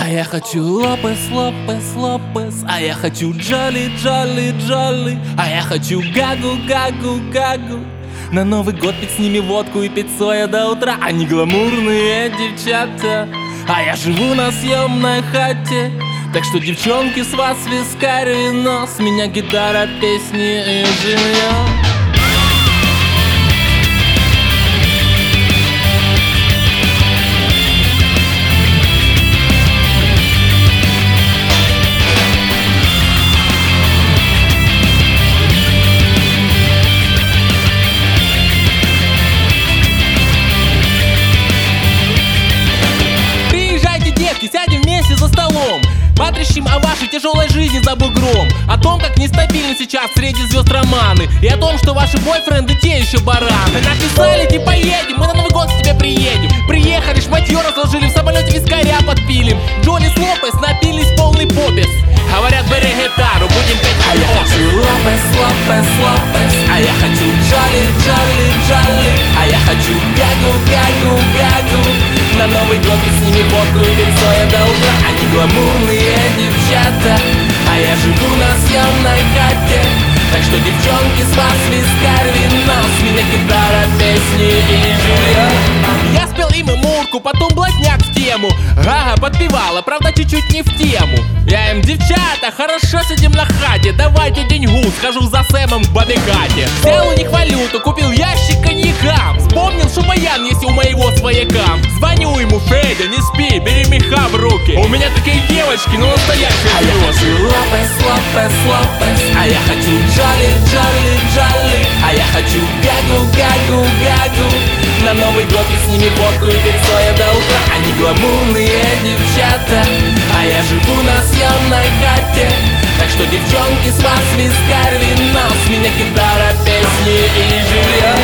А я хочу Лопес, Лопес, Лопес. А я хочу Джоли, Джоли, Джоли. А я хочу Гагу, Гагу, Гагу. На Новый год пить с ними водку и пить соя до утра. Они гламурные девчата, а я живу на съемной хате. Так что, девчонки, с вас вискарь, вино, с меня гитара, песни и жилье. Сядем вместе за столом, потрещим о вашей тяжелой жизни за бугром, о том, как нестабильны сейчас среди звезд романы, и о том, что ваши бойфренды те еще бараны. Написали, типа едем, мы на Новый год к тебе приедем. Приехали, шматье разложили, в самолете вискаря подпилим. Джоли с Лопес напились полный попес. Говорят, бери гитару, будем петь. А я хочу Лопес, Лопес, Лопес. А я хочу Джоли, Джоли, Джоли. А я хочу Гагу, Гагу, Гагу. На Новый год и с ними водку и пить соя до утра. Они гламурные девчата, а я живу на съемной хате. Так что, девчонки, с вас вискарь, вино, с меня гитара, песни и жилье. Я спел им и мурку, потом блатняк в тему. Гага подпевала, правда чуть-чуть не в тему. Я им: девчата, хорошо сидим на хате, давайте деньгу, схожу за Сэмом к бабе Кате. Взял у них валюту, купил ящик коньяка. Вспомнил, что баян есть у моего свояка. Звоню ему: Федя, не спи, бери меха в руки. У меня такие девочки, ну настоящие. А я хочу Лопес, Лопес, Лопес. А я хочу Джоли, Джоли, Джоли. А я хочу Гагу, Гагу, Гагу. На Новый год и с ними водку и пить соя до утра. Они гламурные девчата, а я живу на съемной хате. Так что, девчонки, с вас вискарь, вино, с меня гитара, песни и жилье.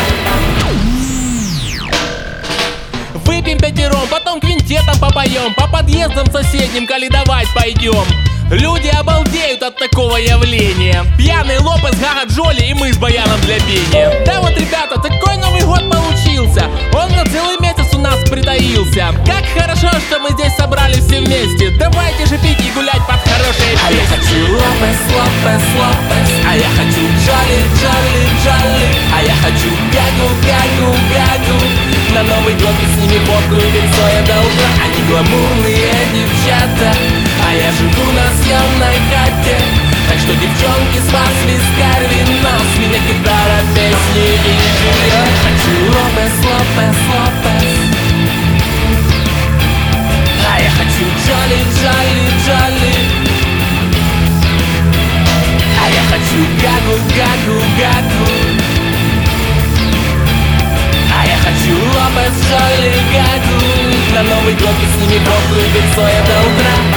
Выпьем пятером, потом квинтетом попоем, по подъездам соседним каледовать пойдем. Люди обалдеют от такого явления. Пьяный Лопес, Гага, Джоли и мы с баяном для пения. Да вот, ребята, такой Новый год получился. Он на целый месяц у нас притаился. Как хорошо, что мы здесь собрались все вместе. Давайте же пить и гулять под хорошие песни. А я хочу Лопес, Лопес, Лопес. А я хочу Джоли, Джоли, Джоли. А я хочу Гагу, Гагу, Гагу. На Новый год и с ними водку и пить соя до утра. Они гламурные девчата, а я живу на съемной хате. Так что, девчонки, с вас вискарь, вино, с меня гитара, песни и жилье. Хочу Лопес, Лопес, Лопес. А я хочу Джоли, Джоли, Джоли. А я хочу Гагу, Гагу, Гагу. А я хочу Лопес, Джоли, Гагу. На Новый год и с ними водку и пить соя до утра.